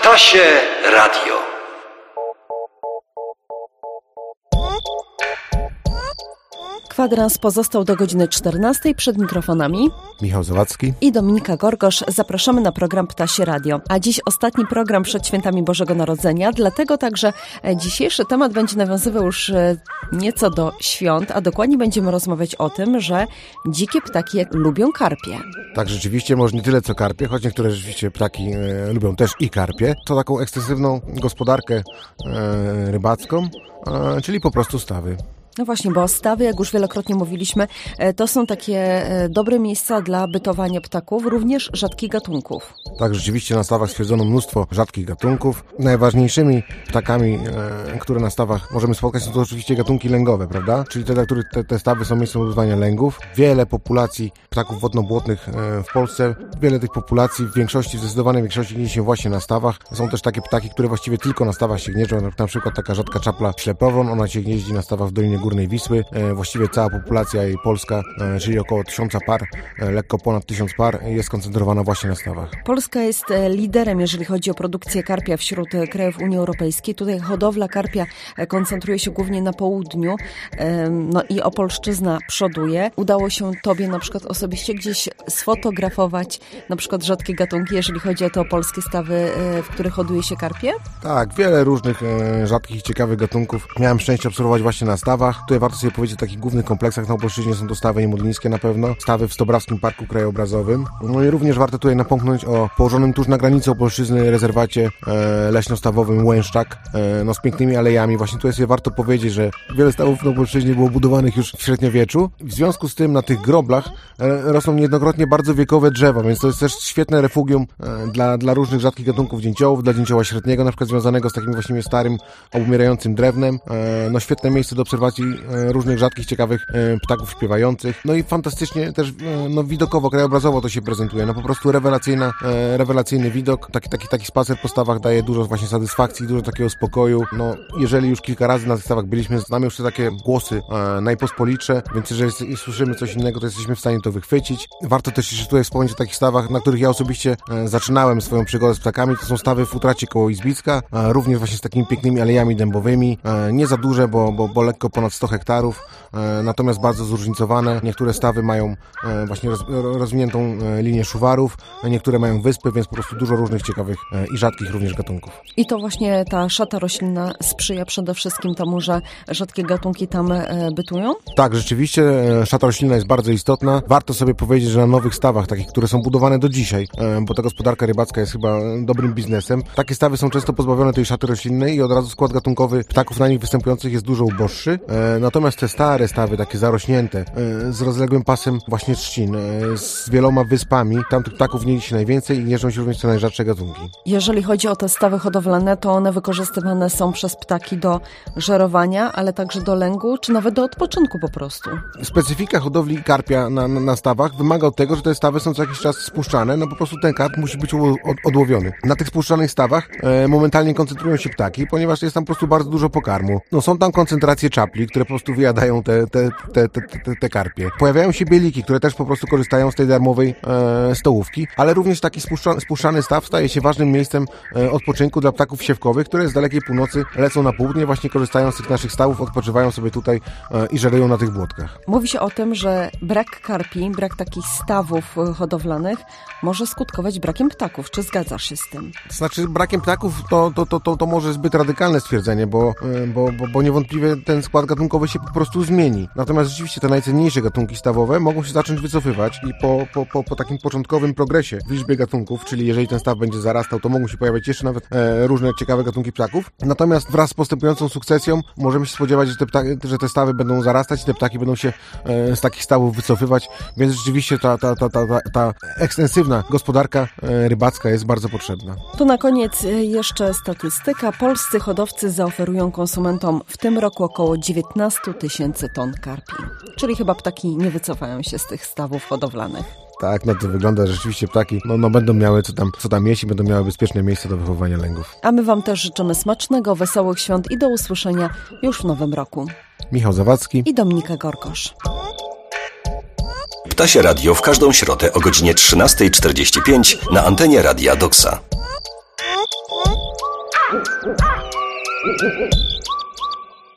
Ptasie Radio. Kwadrans pozostał do godziny 14. Przed mikrofonami Michał Zawadzki i Dominika Gorgosz. Zapraszamy na program Ptasie Radio. A dziś ostatni program przed świętami Bożego Narodzenia, dlatego także dzisiejszy temat będzie nawiązywał już nieco do świąt, a dokładnie będziemy rozmawiać o tym, że dzikie ptaki lubią karpie. Tak, rzeczywiście, może nie tyle co karpie, choć niektóre rzeczywiście ptaki lubią też i karpie. To taką ekstensywną gospodarkę rybacką, czyli po prostu stawy. No właśnie, bo stawy, jak już wielokrotnie mówiliśmy, to są takie dobre miejsca dla bytowania ptaków, również rzadkich gatunków. Tak, rzeczywiście na stawach stwierdzono mnóstwo rzadkich gatunków. Najważniejszymi ptakami, które na stawach możemy spotkać, są to oczywiście gatunki lęgowe, prawda? Czyli te, dla których te stawy są miejscem odbywania lęgów. Wiele populacji ptaków wodno-błotnych w Polsce, wiele tych populacji w zdecydowanej większości gnieździ się właśnie na stawach. Są też takie ptaki, które właściwie tylko na stawach się gnieżdżą, na przykład taka rzadka czapla ślepowron, ona się gnieździ na stawach w Dolinie Górnej Wisły. Właściwie cała populacja jej polska, czyli około 1000 par, lekko ponad 1000 par, jest skoncentrowana właśnie na stawach. Polska jest liderem, jeżeli chodzi o produkcję karpia wśród krajów Unii Europejskiej. Tutaj hodowla karpia koncentruje się głównie na południu, no i Opolszczyzna przoduje. Udało się Tobie na przykład osobiście gdzieś sfotografować na przykład rzadkie gatunki, jeżeli chodzi o te opolskie stawy, w których hoduje się karpie? Tak, wiele różnych rzadkich i ciekawych gatunków miałem szczęście obserwować właśnie na stawach. Tutaj warto sobie powiedzieć o takich głównych kompleksach na Opolszczyźnie. Są to stawy niemodlińskie na pewno, stawy w Stobrawskim Parku Krajobrazowym. No i również warto tutaj napomknąć o położonym tuż na granicy Opolszczyzny rezerwacie leśno-stawowym Łęszczak, no z pięknymi alejami. Właśnie tutaj sobie warto powiedzieć, że wiele stawów na Opolszczyźnie było budowanych już w średniowieczu. W związku z tym na tych groblach rosną niejednokrotnie bardzo wiekowe drzewa, więc to jest też świetne refugium dla różnych rzadkich gatunków dzięciołów, dla dzięcioła średniego, na przykład związanego z takim właśnie starym, obumierającym drewnem. No świetne miejsce do obserwacji różnych rzadkich, ciekawych ptaków śpiewających. No i fantastycznie też widokowo, krajobrazowo to się prezentuje. No po prostu rewelacyjny widok. Taki spacer po stawach daje dużo właśnie satysfakcji, dużo takiego spokoju. No jeżeli już kilka razy na tych stawach byliśmy, znamy już te takie głosy najpospolitsze, więc jeżeli słyszymy coś innego, to jesteśmy w stanie to wychwycić. Warto też jeszcze tutaj wspomnieć o takich stawach, na których ja osobiście zaczynałem swoją przygodę z ptakami. To są stawy w Utracie koło Izbicka, również właśnie z takimi pięknymi alejami dębowymi. Nie za duże, bo lekko ponad 100 hektarów, natomiast bardzo zróżnicowane. Niektóre stawy mają właśnie rozwiniętą linię szuwarów, niektóre mają wyspy, więc po prostu dużo różnych ciekawych i rzadkich również gatunków. I to właśnie ta szata roślinna sprzyja przede wszystkim temu, że rzadkie gatunki tam bytują? Tak, rzeczywiście szata roślinna jest bardzo istotna. Warto sobie powiedzieć, że na nowych stawach, takich, które są budowane do dzisiaj, bo ta gospodarka rybacka jest chyba dobrym biznesem, takie stawy są często pozbawione tej szaty roślinnej i od razu skład gatunkowy ptaków na nich występujących jest dużo uboższy. Natomiast te stare stawy, takie zarośnięte, z rozległym pasem właśnie trzcin, z wieloma wyspami, tam tych ptaków gnieździ się najwięcej i gnieżdżą się również te najrzadsze gatunki. Jeżeli chodzi o te stawy hodowlane, to one wykorzystywane są przez ptaki do żerowania, ale także do lęgu, czy nawet do odpoczynku po prostu. Specyfika hodowli karpia na stawach wymaga od tego, że te stawy są co jakiś czas spuszczane, no po prostu ten karp musi być odłowiony. Na tych spuszczanych stawach momentalnie koncentrują się ptaki, ponieważ jest tam po prostu bardzo dużo pokarmu. No są tam koncentracje czapli, które po prostu wyjadają te karpie. Pojawiają się bieliki, które też po prostu korzystają z tej darmowej stołówki, ale również taki spuszczany staw staje się ważnym miejscem odpoczynku dla ptaków siewkowych, które z dalekiej północy lecą na południe, właśnie korzystają z tych naszych stawów, odpoczywają sobie tutaj i żerują na tych błotkach. Mówi się o tym, że brak karpi, brak takich stawów hodowlanych może skutkować brakiem ptaków. Czy zgadzasz się z tym? To znaczy brakiem ptaków to może zbyt radykalne stwierdzenie, bo niewątpliwie ten skład gatunkowy się po prostu zmieni. Natomiast rzeczywiście te najcenniejsze gatunki stawowe mogą się zacząć wycofywać i po takim początkowym progresie w liczbie gatunków, czyli jeżeli ten staw będzie zarastał, to mogą się pojawiać jeszcze nawet różne ciekawe gatunki ptaków. Natomiast wraz z postępującą sukcesją możemy się spodziewać, że te stawy będą zarastać i te ptaki będą się z takich stawów wycofywać, więc rzeczywiście ta ekstensywna gospodarka rybacka jest bardzo potrzebna. To na koniec jeszcze statystyka. Polscy hodowcy zaoferują konsumentom w tym roku około 19 000 ton karpi. Czyli chyba ptaki nie wycofają się z tych stawów hodowlanych. Tak, no to wygląda, że rzeczywiście ptaki będą miały co tam jeść i będą miały bezpieczne miejsce do wychowywania lęgów. A my Wam też życzymy smacznego, wesołych świąt i do usłyszenia już w nowym roku. Michał Zawadzki i Dominika Gorgosz. Ptasie Radio w każdą środę o godzinie 13:45 na antenie Radia Doksa.